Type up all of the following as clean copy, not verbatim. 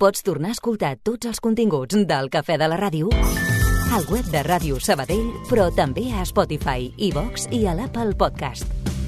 Pots tornar a escoltar tots els continguts del Cafè de la Ràdio al web de Ràdio Sabadell, però també a Spotify, iVox i a l'Apple Podcast.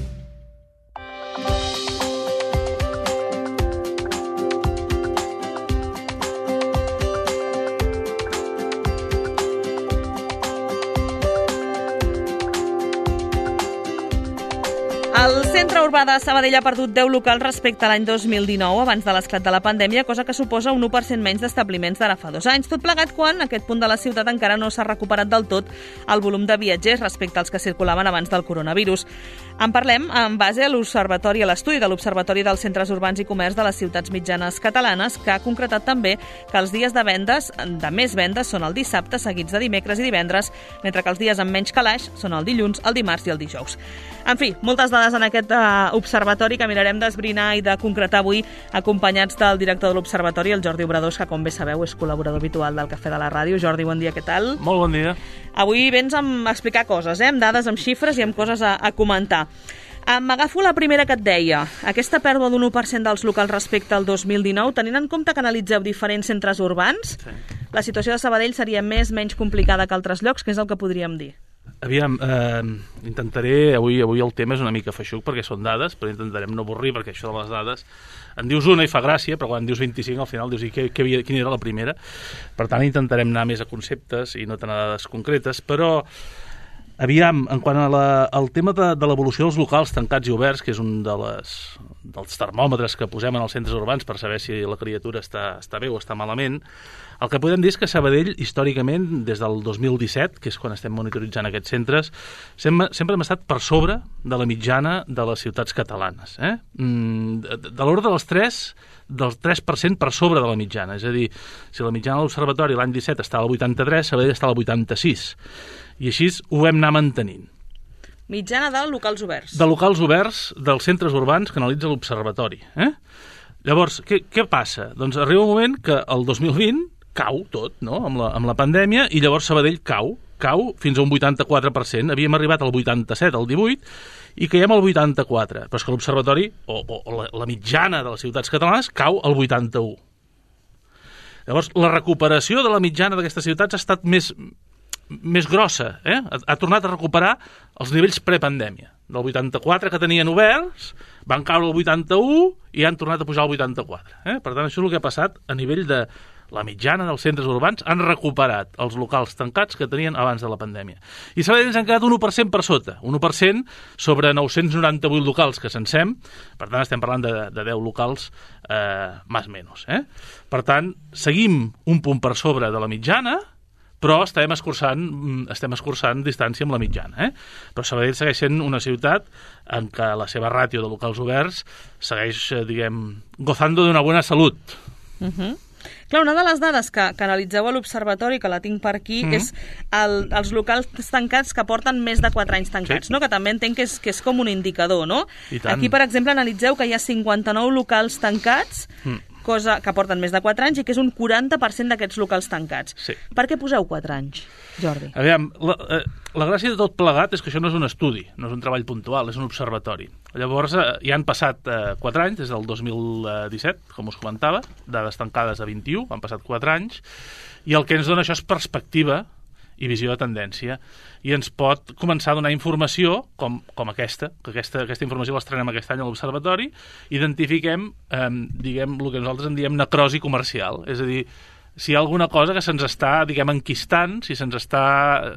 El centre urbà de Sabadell ha perdut 10 locals respecte a l'any 2019, abans de l'esclat de la pandèmia, cosa que suposa un 1% menys d'establiments d'ara fa 2 anys. Tot plegat quan a aquest punt de la ciutat encara no s'ha recuperat del tot el volum de viatgers respecte als que circulaven abans del coronavirus. En parlem en base a l'estudi de l'Observatori dels Centres Urbans i Comerç de les Ciutats Mitjanes Catalanes, que ha concretat també que els dies de més vendes són el dissabte, seguits de dimecres i divendres, mentre que els dies amb menys calaix són el dilluns, el dimarts i el dijous. En fi, moltes dades en aquest observatori que mirarem d'esbrinar i de concretar avui, acompanyats del director de l'Observatori, el Jordi Obradors, que, com bé sabeu, és col·laborador habitual del Cafè de la Ràdio. Jordi, bon dia, què tal? Molt bon dia. Avui vens a explicar coses, amb dades, amb xifres i amb coses a comentar. M'agafo la primera que et deia. Aquesta pèrdua d'un 1% dels locals respecte al 2019, tenint en compte que analitzeu diferents centres urbans, sí. La situació de Sabadell seria menys complicada que altres llocs, que és el que podríem dir? Aviam, intentaré, avui el tema és una mica feixuc perquè són dades, però intentarem no avorrir perquè això de les dades, en dius una i fa gràcia, però quan en dius 25 al final dius quina era la primera. Per tant, intentarem anar més a conceptes i no tant a dades concretes, però aviam, en quant al tema de l'evolució dels locals tancats i oberts, que és un dels termòmetres que posem en els centres urbans per saber si la criatura està bé o està malament, el que podem dir és que Sabadell, històricament, des del 2017, que és quan estem monitoritzant aquests centres, sempre hem estat per sobre de la mitjana de les ciutats catalanes. De l'ordre del 3% per sobre de la mitjana. És a dir, si la mitjana de l'Observatori l'any 17 estava al 83, Sabadell està al 86. I així ho hem anat mantenint. Mitjana de locals oberts. De locals oberts dels centres urbans que analitza l'Observatori. Llavors, què passa? Doncs arriba un moment que el 2020 cau tot, no?, amb la pandèmia, i llavors Sabadell cau fins a un 84%. Havíem arribat al 87, al 18, i caiem al 84. Però és que l'Observatori, o la mitjana de les ciutats catalanes, cau al 81. Llavors, la recuperació de la mitjana d'aquestes ciutats ha estat més grossa, ha tornat a recuperar els nivells prepandèmia. Del 84 que tenien oberts, van caure al 81 i han tornat a pujar al 84. Per tant, això és el que ha passat a nivell de la mitjana dels centres urbans. Han recuperat els locals tancats que tenien abans de la pandèmia. I Sabadell ens han quedat un 1% per sota, un 1% sobre 998 locals que censem. Per tant, estem parlant de 10 locals més o menys. Per tant, seguim un punt per sobre de la mitjana, però estem escurçant distància amb la mitjana. Però Sabadell segueix sent una ciutat en què la seva ràtio de locals oberts segueix, gozando d'una bona salut. Clar, una de les dades que analitzeu a l'Observatori, que la tinc per aquí, és els locals tancats que porten més de 4 anys tancats, no? Que també entenc que és com un indicador, no? Aquí, per exemple, analitzeu que hi ha 59 locals tancats, cosa que porten més de 4 anys, i que és un 40% d'aquests locals tancats. Sí. Per què poseu 4 anys, Jordi? Aviam, la gràcia de tot plegat és que això no és un estudi, no és un treball puntual, és un observatori. Llavors, ja han passat 4 anys, des del 2017, com us comentava, dades tancades a 21, han passat 4 anys, i el que ens dona això és perspectiva i visió de tendència, i ens pot començar a donar informació com aquesta, que aquesta informació l'estrenem aquest any a l'Observatori, identifiquem, diguem, el que nosaltres en diem necrosi comercial, és a dir, si hi ha alguna cosa que se'ns està, enquistant, si se'ns està...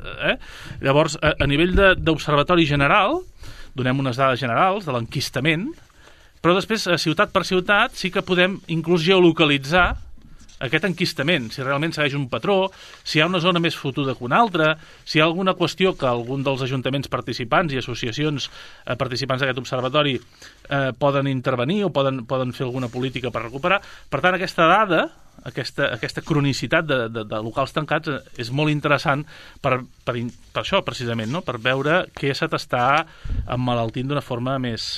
Llavors, a nivell d'observatori general, donem unes dades generals de l'enquistament, però després, ciutat per ciutat, sí que podem inclús geolocalitzar aquest enquistament, si realment segueix un patró, si hi ha una zona més fotuda que una altra, si hi ha alguna qüestió que algun dels ajuntaments participants i associacions participants d'aquest observatori poden intervenir o poden fer alguna política per recuperar. Per tant, aquesta dada, aquesta cronicitat de locals tancats és molt interessant per això, precisament, no? Per veure què se t'està emmalaltint d'una forma més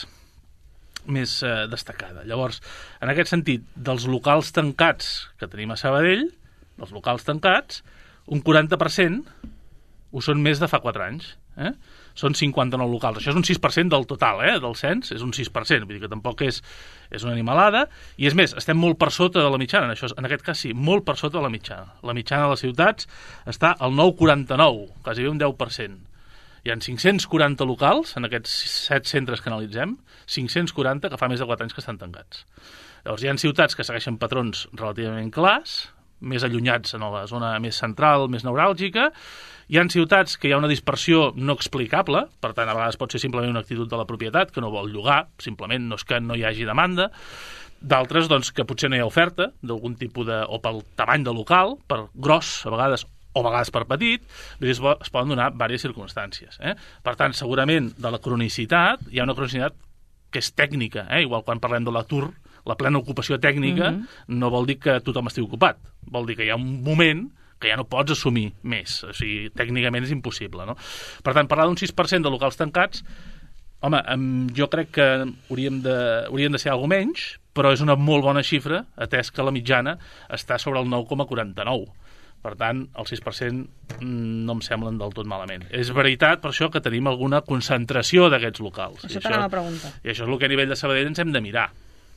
destacada. Llavors, en aquest sentit, dels locals tancats que tenim a Sabadell, els locals tancats, un 40% ho són més de fa 4 anys. Són 59 locals. Això és un 6% del total, del cens, és un 6%, vull dir que tampoc és una animalada, i és més, estem molt per sota de la mitjana, en aquest cas sí, molt per sota de la mitjana. La mitjana de les ciutats està al 9,49, quasi un 10%. Hi ha 540 locals en aquests 7 centres que analitzem, 540 que fa més de 4 anys que estan tancats. Llavors hi ha ciutats que segueixen patrons relativament clars, més allunyats en la zona més central, més neuràlgica. Hi ha ciutats que hi ha una dispersió no explicable, per tant, a vegades pot ser simplement una actitud de la propietat, que no vol llogar, simplement no és que no hi hagi demanda. D'altres, doncs, que potser no hi ha oferta d'algun tipus o pel tamany de local, per gros, a vegades per petit, es poden donar diverses circumstàncies. Per tant, segurament, de la cronicitat, hi ha una cronicitat que és tècnica, igual quan parlem de l'atur, la plena ocupació tècnica no vol dir que tothom estigui ocupat, vol dir que hi ha un moment que ja no pots assumir més, o sigui, tècnicament és impossible, no? Per tant, parlar d'un 6% de locals tancats, home, jo crec que haurien de ser alguna menys, però és una molt bona xifra, atès que la mitjana està sobre el 9,49. Per tant, el 6% no em semblen del tot malament. És veritat, per això, que tenim alguna concentració d'aquests locals. Això t'anava a preguntar. I això és el que a nivell de Sabadell ens hem de mirar.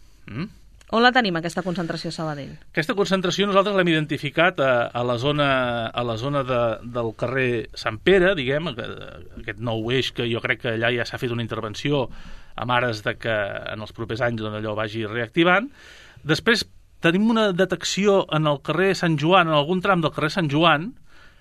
On la tenim, aquesta concentració a Sabadell? Aquesta concentració nosaltres l'hem identificat a la zona del carrer Sant Pere, diguem, aquest nou eix que jo crec que allà ja s'ha fet una intervenció amb ares de que en els propers anys allò vagi reactivant. Després tenim una detecció en el carrer Sant Joan, en algun tram del carrer Sant Joan,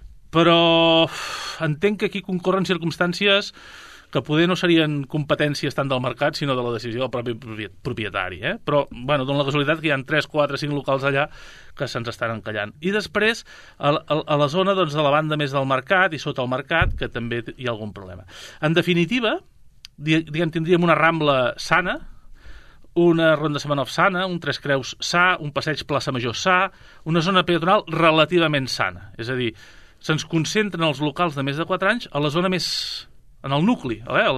però entenc que aquí concorren circumstàncies que poder no serien competències tant del mercat, sinó de la decisió del propi propietari. Però, bueno, dona la casualitat que hi ha 3, 4, 5 locals allà que se'ns estan encallant. I després, a la zona de la banda més del mercat i sota el mercat, que també hi ha algun problema. En definitiva, diguem, tindríem una Rambla sana, una Ronda Semenov sana, un Tres Creus sa, un passeig Plaça Major sa, una zona peatonal relativament sana. És a dir, se'ns concentren els locals de més de 4 anys a la zona més en el nucli,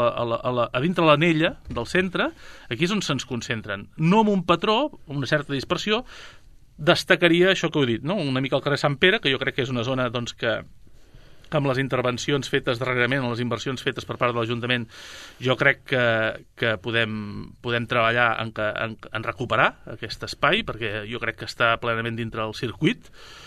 a dintre l'anella del centre, aquí és on se'ns concentren. No amb un patró, una certa dispersió, destacaria això que heu dit, no? Una mica al carrer Sant Pere, que jo crec que és una zona doncs, que amb les intervencions fetes darrerament, les inversions fetes per part de l'Ajuntament, jo crec que podem treballar en recuperar aquest espai, perquè jo crec que està plenament dintre del circuit.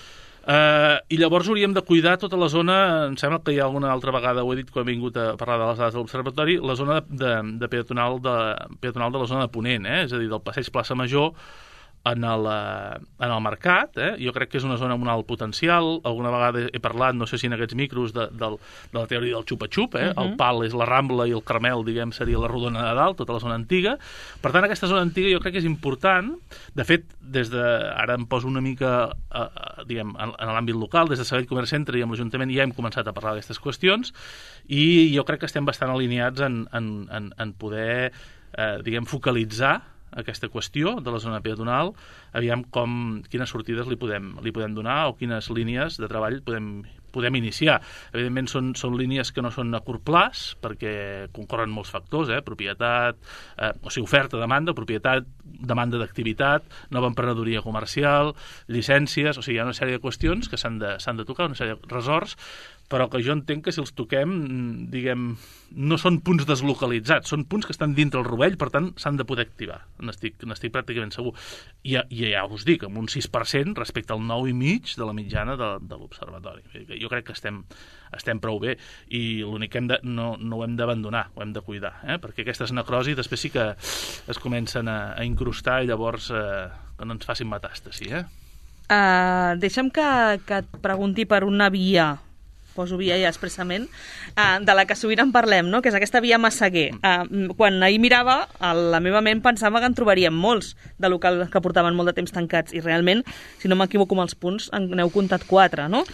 I llavors hauríem de cuidar tota la zona, em sembla que hi ha alguna altra vegada, ho he dit quan he vingut a parlar de les dades de l'Observatori, la zona de peatonal de la zona de Ponent, és a dir, del passeig Plaça Major en el mercat. Jo crec que és una zona amb un alt potencial. Alguna vegada he parlat, no sé si en aquests micros, de la teoria del xupa-xup. El pal és la Rambla i el Carmel, diguem, seria la Rodona de Dalt, tota la zona antiga. Per tant, aquesta zona antiga jo crec que és important. De fet, ara em poso una mica diguem, en l'àmbit local, des de Sabadell Comerç Centre i amb l'Ajuntament ja hem començat a parlar d'aquestes qüestions i jo crec que estem bastant alineats en poder diguem, focalitzar aquesta qüestió de la zona peatonal, aviam quines sortides li podem donar o quines línies de treball podem iniciar. Evidentment són línies que no són a curt plaç, perquè concorren molts factors, propietat, o sigui, oferta, demanda, propietat, demanda d'activitat, nova emprenedoria comercial, llicències, o sigui, hi ha una sèrie de qüestions que s'han de tocar, una sèrie de ressorts, però que jo entenc que si els toquem, diguem, no són punts deslocalitzats, són punts que estan dintre el rovell, per tant, s'han de poder activar. N'estic pràcticament segur. I ja us dic, amb un 6% respecte al 9,5% de la mitjana de l'Observatori. Jo crec que estem prou bé i l'únic que no ho hem d'abandonar, ho hem de cuidar, perquè aquestes necrosis després sí que es comencen a incrustar i llavors que no ens facin metàstasi. Deixa'm que et pregunti per una via, poso via ja expressament, de la que sovint en parlem, no? Que és aquesta via Massaguer. Quan ahir mirava, a la meva ment pensava que en trobaríem molts de locals que portaven molt de temps tancats i realment, si no m'equivoco amb els punts, n'heu comptat 4, no?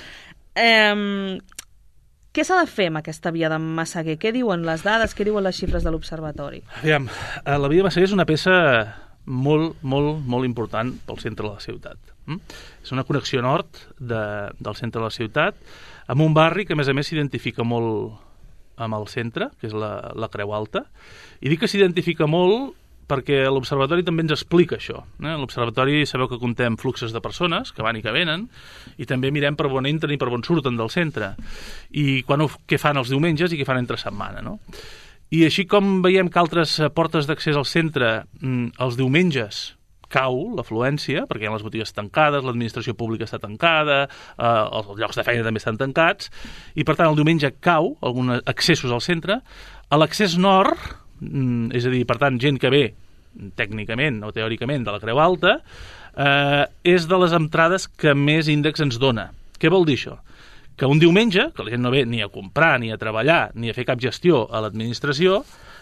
Què s'ha de fer amb aquesta via de Massaguer? Què diuen les dades, què diuen les xifres de l'Observatori? Aviam, la via Massaguer és una peça molt, molt, molt important pel centre de la ciutat. És una connexió nord del centre de la ciutat, amb un barri que, a més, s'identifica molt amb el centre, que és la Creu Alta. I dic que s'identifica molt perquè l'Observatori també ens explica això. L'Observatori sabeu que comptem fluxos de persones que van i que venen, i també mirem per on entren i per on surten del centre, i què fan els diumenges i què fan entre setmana, no? I així com veiem que altres portes d'accés al centre els diumenges cau l'afluència, perquè hi ha les botigues tancades, l'administració pública està tancada, els llocs de feina també estan tancats, i per tant el diumenge cau alguns accessos al centre. A l'accés nord, és a dir, per tant, gent que ve tècnicament o teòricament de la Creu Alta, és de les entrades que més índex ens dona. Què vol dir això? Que un diumenge, que la gent no ve ni a comprar, ni a treballar, ni a fer cap gestió a l'administració,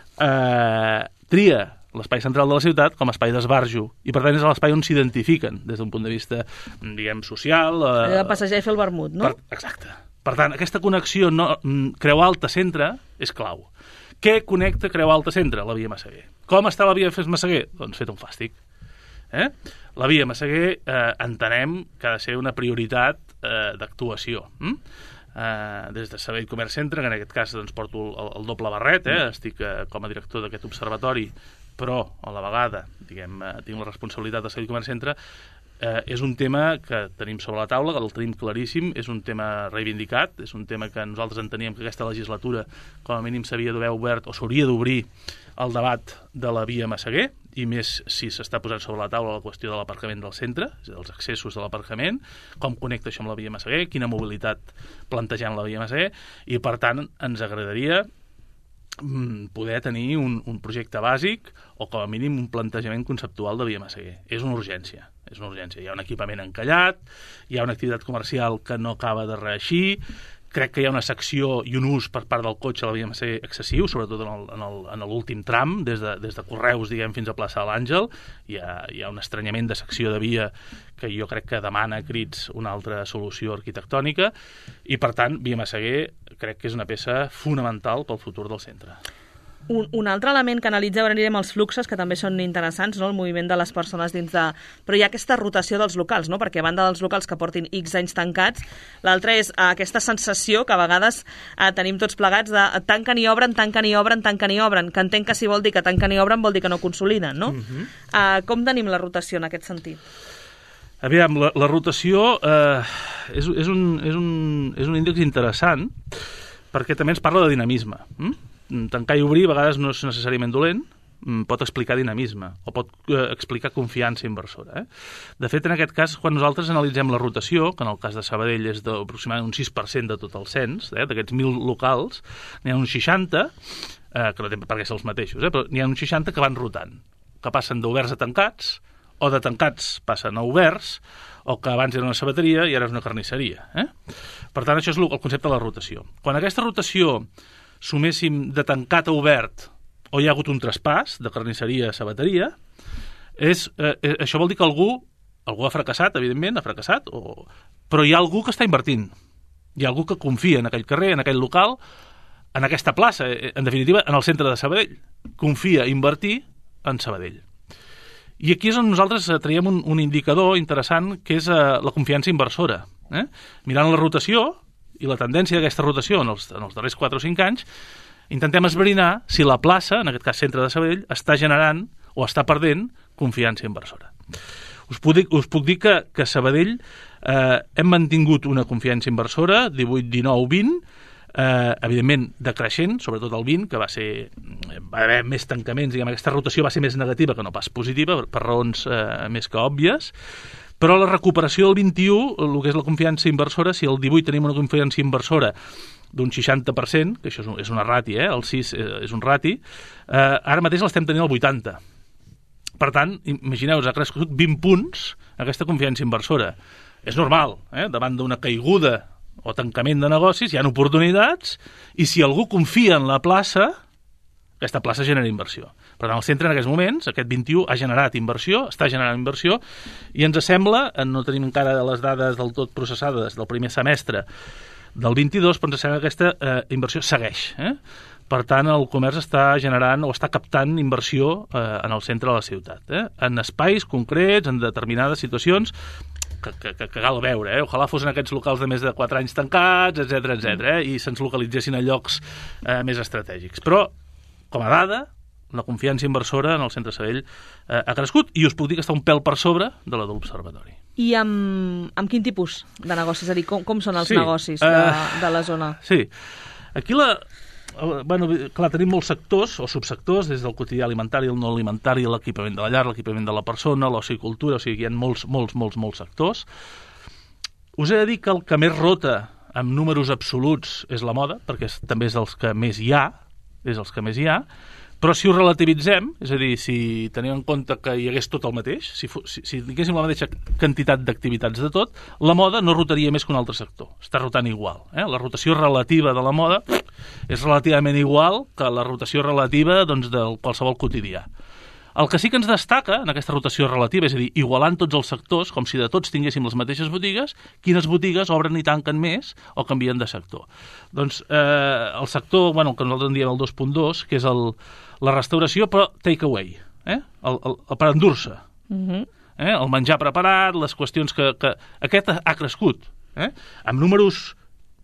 tria l'espai central de la ciutat com a espai d'esbarjo, i per tant és l'espai on s'identifiquen des d'un punt de vista, diguem, social. De passejar i fer el vermut, no? Exacte. Per tant, aquesta connexió Creu Alta-Centre és clau. Què connecta Creu Alta-Centre? La via Massaguer. Com està la via Massaguer? Doncs fet un fàstic. La via Massaguer entenem que ha de ser una prioritat d'actuació. Des de Sabadell Comerç Centre, que en aquest cas doncs, porto el doble barret, estic com a director d'aquest observatori, però a la vegada tinc la responsabilitat de Sabadell Comerç Centre. És un tema que tenim sobre la taula, que el tenim claríssim, és un tema reivindicat, és un tema que nosaltres enteníem que aquesta legislatura com a mínim s'havia d'haver obert o s'hauria d'obrir el debat de la via Massaguer, i més si s'està posant sobre la taula la qüestió de l'aparcament del centre, és a dir, els accessos de l'aparcament, com connecta això amb la via Massaguer, quina mobilitat plantegem la via Massaguer, i per tant ens agradaria poder tenir un projecte bàsic o com a mínim un plantejament conceptual de via Massaguer. És una urgència. Hi ha un equipament encallat, hi ha una activitat comercial que no acaba de reeixir, crec que hi ha una secció i un ús per part del cotxe a la via Massaguer excessiu, sobretot en l'últim tram, des de Correus, diguem, fins a plaça de l'Àngel. Hi ha un estranyament de secció de via que jo crec que demana a crits una altra solució arquitectònica, i per tant, via Massaguer crec que és una peça fonamental pel futur del centre. Un altre element que analitzem els fluxos, que també són interessants, no? El moviment de les persones dins de... Però hi ha aquesta rotació dels locals, no? Perquè a banda dels locals que portin X anys tancats, l'altre és aquesta sensació que a vegades tenim tots plegats de tanquen i obren, tanquen i obren, tanquen i obren, que entenc que si vol dir que tanquen i obren vol dir que no consoliden, no? Com tenim la rotació en aquest sentit? Aviam, la rotació és un índex interessant, perquè també ens parla de dinamisme. Tancar i obrir a vegades no és necessàriament dolent, pot explicar dinamisme o pot explicar confiança inversora. De fet, en aquest cas, quan nosaltres analitzem la rotació, que en el cas de Sabadell és d'aproximadament un 6% de tot el cens, d'aquests 1.000 locals, n'hi ha uns 60, que no té per què ser els mateixos, però n'hi ha uns 60 que van rotant, que passen d'oberts a tancats, o de tancats passen a oberts, o que abans era una sabateria i ara és una carnisseria. Per tant, això és el concepte de la rotació. Quan aquesta rotació suméssim de tancat a obert, o hi ha hagut un traspàs de carnisseria a sabateria, això vol dir que algú ha fracassat, evidentment, però hi ha algú que està invertint. Hi ha algú que confia en aquell carrer, en aquell local, en aquesta plaça, en definitiva, en el centre de Sabadell. Confia invertir en Sabadell. I aquí és on nosaltres traiem un indicador interessant, que és la confiança inversora. Mirant la rotació i la tendència d'aquesta rotació en els darrers 4 o 5 anys, intentem esbrinar si la plaça, en aquest cas centre de Sabadell, està generant o està perdent confiança inversora. Us puc dir que a Sabadell hem mantingut una confiança inversora, 18, 19, 20, evidentment decreixent, sobretot el 20, que va haver més tancaments, diguem, aquesta rotació va ser més negativa que no pas positiva, per raons més que òbvies, però la recuperació del 21, el que és la confiança inversora, si el 18 tenim una confiança inversora d'un 60%, que això és una rati, el 6 és un rati, ara mateix l'estem tenint al 80%. Per tant, imagineu-vos, ha crescut 20 punts aquesta confiança inversora. És normal, davant d'una caiguda o tancament de negocis, hi ha oportunitats, i si algú confia en la plaça, aquesta plaça genera inversió. Per tant, el centre en aquests moments, aquest 21, ha generat inversió, està generant inversió, i ens sembla, no tenim encara les dades del tot processades del primer semestre del 22, però ens sembla que aquesta inversió segueix. Per tant, el comerç està generant o està captant inversió en el centre de la ciutat, en espais concrets, en determinades situacions, que cal veure, ojalà fossin aquests locals de més de 4 anys tancats, etc., i se'ns localitzessin a llocs més estratègics. Però, com a dada, La confiança inversora en el centre Sabadell ha crescut i us puc dir que està un pèl per sobre de la de l'Observatori. I amb quin tipus de negocis? És a dir, com són els negocis de la zona? Sí. Aquí clar, tenim molts sectors o subsectors, des del quotidià alimentari, el no alimentari, l'equipament de la llar, l'equipament de la persona, l'ocicultura, o sigui, hi ha molts sectors. Us he de dir que el que més rota amb números absoluts és la moda, perquè també és els que més hi ha, però si ho relativitzem, és a dir, si tenim en compte que hi hagués tot el mateix, si tinguéssim la mateixa quantitat d'activitats de tot, la moda no rotaria més que un altre sector. Està rotant igual. La rotació relativa de la moda és relativament igual que la rotació relativa de qualsevol quotidià. El que sí que ens destaca en aquesta rotació relativa, és a dir, igualant tots els sectors, com si de tots tinguéssim les mateixes botigues, quines botigues obren i tanquen més o canvien de sector. Doncs el sector, que nosaltres en diem el 2.2, que és la restauració, però take away, per endur-se. El menjar preparat, les qüestions que aquest ha crescut. Amb números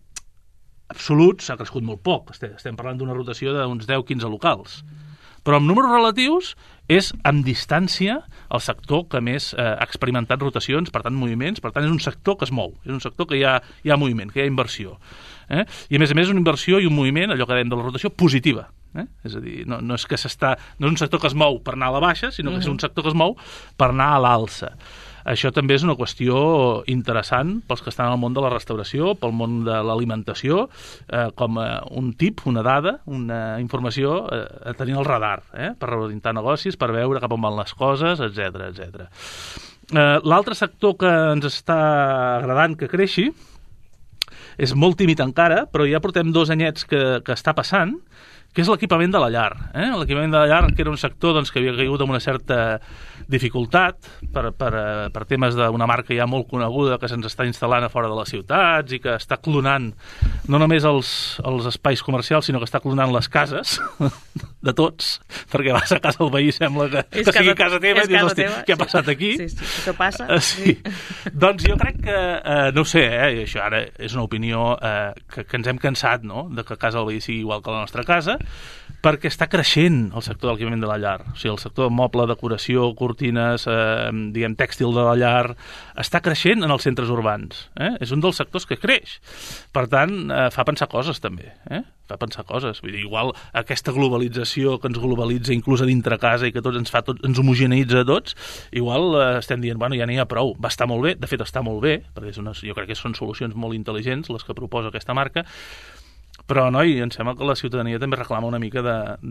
absoluts ha crescut molt poc. Estem parlant d'una rotació d'uns 10-15 locals. Però amb números relatius és amb distància el sector que més ha experimentat rotacions, per tant moviments, per tant és un sector que es mou, és un sector que hi ha moviment, que hi ha inversió. I a més és una inversió i un moviment, allò que dèiem de la rotació, positiva. És a dir, no és un sector que es mou per anar a la baixa, sinó que és un sector que es mou per anar a l'alça. Això també és una qüestió interessant pels que estan al món de la restauració, pel món de l'alimentació, com un tip, una dada, una informació a tenir al radar, per reorientar negocis, per veure cap on van les coses, etc. L'altre sector que ens està agradant que creixi és molt tímid encara, però ja portem 2 anyets que està passant, que és l'equipament de la llar. L'equipament de la llar, que era un sector que havia caigut amb una certa dificultat per temes d'una marca ja molt coneguda que se'ns està instal·lant a fora de les ciutats i que està clonant no només els espais comercials, sinó que està clonant les cases de tots, perquè vas a casa del veí i sembla que sigui casa teva i dius, hosti, què ha passat aquí? Sí, això passa. Sí. Doncs jo crec que, no ho sé, i això ara és una opinió que ens hem cansat, no?, de que casa del veí sigui igual que la nostra casa, perquè està creixent el sector de l'equipament de la llar. O sigui, el sector de moble, decoració, cortines, tèxtil de la llar, està creixent en els centres urbans. És un dels sectors que creix. Per tant, fa pensar coses, també. Fa pensar coses. Vull dir, igual aquesta globalització que ens globalitza inclús a dintre casa i que ens homogeneïtza a tots, igual estem dient, ja n'hi ha prou. Va estar molt bé, de fet està molt bé, perquè jo crec que són solucions molt intel·ligents les que proposa aquesta marca, però, em sembla que la ciutadania també reclama una mica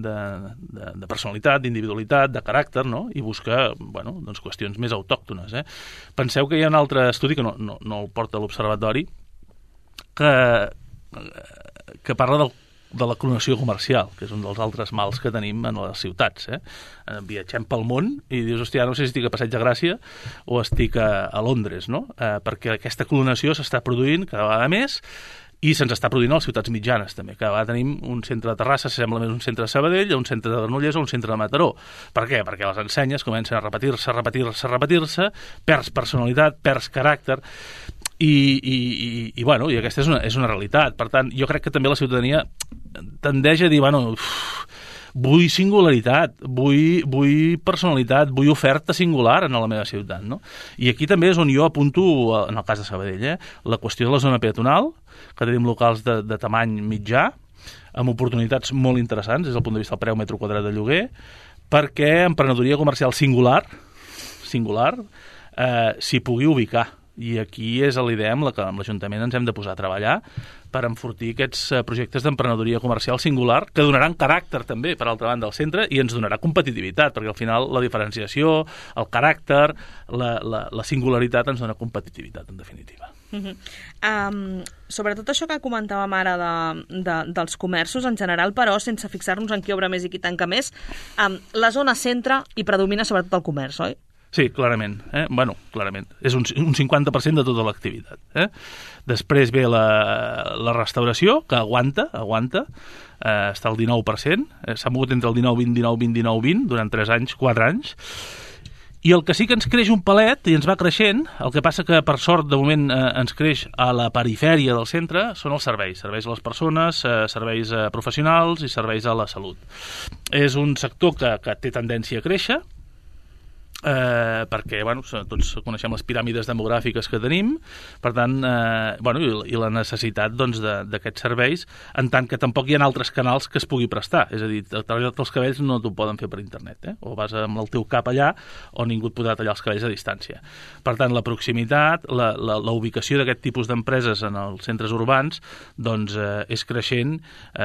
de personalitat, d'individualitat, de caràcter, no?, i busca, qüestions més autòctones. Penseu que hi ha un altre estudi, que no el porta l'Observatori, que parla de la clonació comercial, que és un dels altres mals que tenim en les ciutats. Viatgem pel món i dius, hòstia, no sé si estic a Passeig de Gràcia o estic a Londres, no?, perquè aquesta clonació s'està produint cada vegada més i se'ns està produint a les ciutats mitjanes, també. Cada vegada tenim un centre de Terrassa, sembla més un centre de Sabadell, un centre de Granollers o un centre de Mataró. Per què? Perquè les ensenyes comencen a repetir-se, perds personalitat, perds caràcter, i aquesta és una realitat. Per tant, jo crec que també la ciutadania tendeix a dir, vull singularitat, vull personalitat, vull oferta singular en la meva ciutat, no? I aquí també és on jo apunto, en el cas de Sabadell, la qüestió de la zona peatonal, que tenim locals de tamany mitjà, amb oportunitats molt interessants des del punt de vista del preu metre quadrat de lloguer, perquè emprenedoria comercial singular, s'hi pugui ubicar. I aquí és l'idea amb la que amb l'Ajuntament ens hem de posar a treballar per enfortir aquests projectes d'emprenedoria comercial singular que donaran caràcter també, per altra banda, al centre i ens donarà competitivitat, perquè al final la diferenciació, el caràcter, la singularitat ens dona competitivitat, en definitiva. Sobretot això que comentàvem ara dels comerços en general, però sense fixar-nos en qui obre més i qui tanca més, la zona centre i predomina sobretot el comerç, oi? Sí, clarament. Clarament. És un 50% de tota l'activitat. Després ve la restauració, que aguanta, està al 19%, s'ha mogut entre el 19-20, 19-20, 19-20, durant 3 anys, 4 anys, I el que sí que ens creix un palet, i ens va creixent, el que passa que, per sort, de moment ens creix a la perifèria del centre, són els serveis a les persones, serveis professionals i serveis a la salut. És un sector que té tendència a créixer, perquè tots coneixem les piràmides demogràfiques que tenim, per tant, i la necessitat d'aquests serveis, en tant que tampoc hi ha altres canals que es pugui prestar, és a dir, tallar els cabells no t'ho poden fer per internet, o vas amb el teu cap allà o ningú et podrà tallar els cabells a distància. Per tant, la proximitat, la ubicació d'aquest tipus d'empreses en els centres urbans doncs és creixent,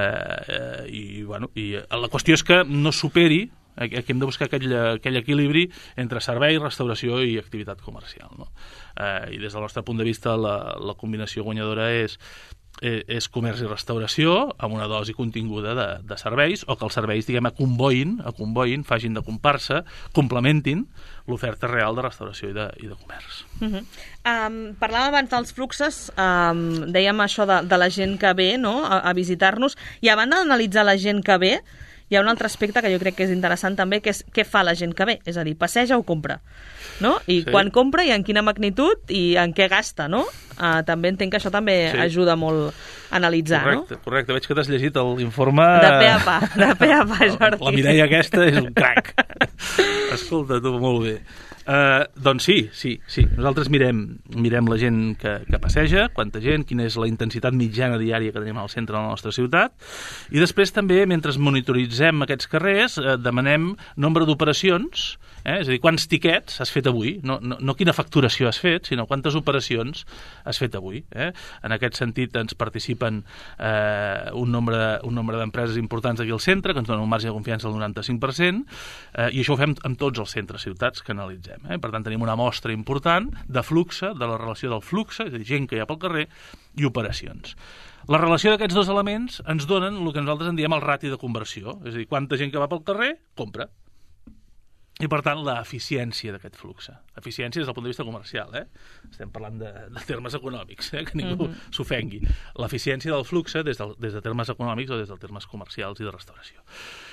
i la qüestió és que no superi. Aquí hem de buscar aquell equilibri entre servei, restauració i activitat comercial, no? I des del nostre punt de vista la combinació guanyadora és comerç i restauració amb una dosi continguda de serveis, o que els serveis, diguem, acomboïn, facin de comparsa, complementin l'oferta real de restauració i de comerç. Parlàvem abans dels fluxes, dèiem això de la gent que ve, no?, a visitar-nos, i a banda d'analitzar la gent que ve, hi ha un altre aspecte que jo crec que és interessant també, que és què fa la gent que ve, és a dir, passeja o compra, no? I quan compra i en quina magnitud i en què gasta, no? També entenc que això també ajuda molt a analitzar, Correcte, veig que t'has llegit l'informe... De pe a pa, Jordi. La Mireia aquesta és un crac. Escolta, tu, molt bé. Doncs sí. Nosaltres mirem la gent que passeja, quanta gent, quina és la intensitat mitjana diària que tenim al centre de la nostra ciutat, i després també, mentre monitoritzem aquests carrers, demanem nombre d'operacions, és a dir, quants tiquets has fet avui, no quina facturació has fet, sinó quantes operacions has fet avui. En aquest sentit ens participen un nombre d'empreses importants aquí al centre, que ens donen un marge de confiança del 95%, i això ho fem amb tots els centres ciutats que analitzem. Per tant, tenim una mostra important de flux, de la relació del flux, és a dir, gent que hi ha pel carrer, i operacions. La relació d'aquests dos elements ens donen el que nosaltres en diem el rati de conversió, és a dir, quanta gent que va pel carrer compra. I, per tant, l'eficiència d'aquest flux. Eficiència des del punt de vista comercial, Estem parlant de termes econòmics, que ningú s'ofengui. L'eficiència del flux des de termes econòmics o des de termes comercials i de restauració.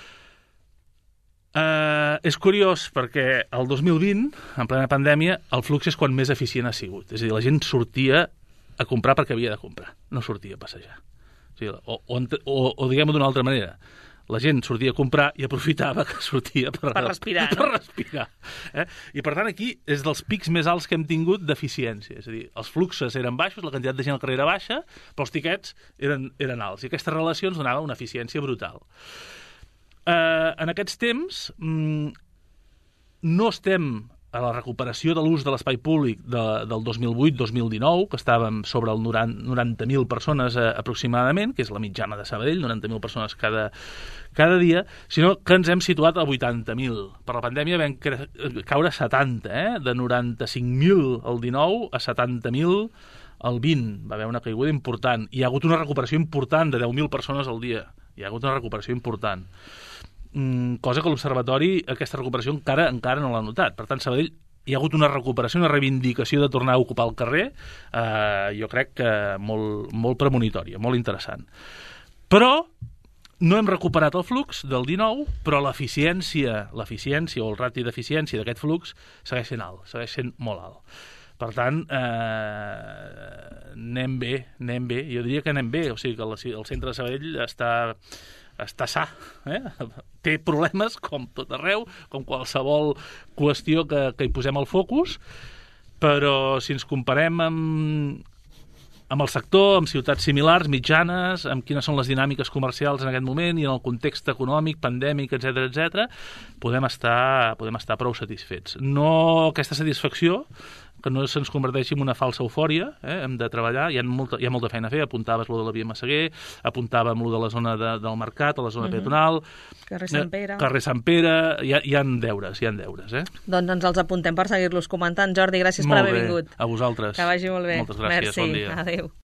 És curiós perquè el 2020, en plena pandèmia, el flux és quan més eficient ha sigut. És a dir, la gent sortia a comprar perquè havia de comprar, no sortia a passejar. O diguem-ho d'una altra manera, la gent sortia a comprar i aprofitava que sortia per respirar. Per respirar. I, per tant, aquí és dels pics més alts que hem tingut d'eficiència. És a dir, els fluxes eren baixos, la quantitat de gent al carrer era baixa, però els tiquets eren alts. I aquesta relació ens donava una eficiència brutal. En aquests temps no estem a la recuperació de l'ús de l'espai públic del 2008-2019, que estàvem sobre el 90.000 persones aproximadament, que és la mitjana de Sabadell, 90.000 persones cada dia, sinó que ens hem situat a 80.000. Per la pandèmia vam caure 70, de 95.000 al 19 a 70.000 al 20. Va haver una caiguda important. Hi ha hagut una recuperació important de 10.000 persones al dia. Hi ha hagut una recuperació important. Cosa que l'Observatori, aquesta recuperació encara no l'ha notat. Per tant, Sabadell hi ha hagut una recuperació, una reivindicació de tornar a ocupar el carrer, jo crec que molt premonitòria, molt interessant. Però no hem recuperat el flux del 19, però l'eficiència o el rati d'eficiència d'aquest flux segueix sent alt, segueix sent molt alt. Per tant, anem bé. Jo diria que anem bé, o sigui que el centre de Sabadell està sa, té problemes com tot arreu, com qualsevol qüestió que hi posem el focus, però si ens comparem amb el sector, amb ciutats similars, mitjanes, amb quines són les dinàmiques comercials en aquest moment i en el context econòmic, pandèmic, etc., podem estar prou satisfets. No aquesta satisfacció, que no se'ns converteixi en una falsa eufòria, hem de treballar, hi ha molta feina a fer, apuntaves lo de la Via Massaguer, apuntàvem lo de la zona del mercat, a la zona peatonal, Carrer Sant Pere, hi ha deures. Doncs ens els apuntem per seguir-los comentant. Jordi, gràcies per haver vingut. A vosaltres. Que vagi molt bé. Moltes gràcies, bon dia. Adéu.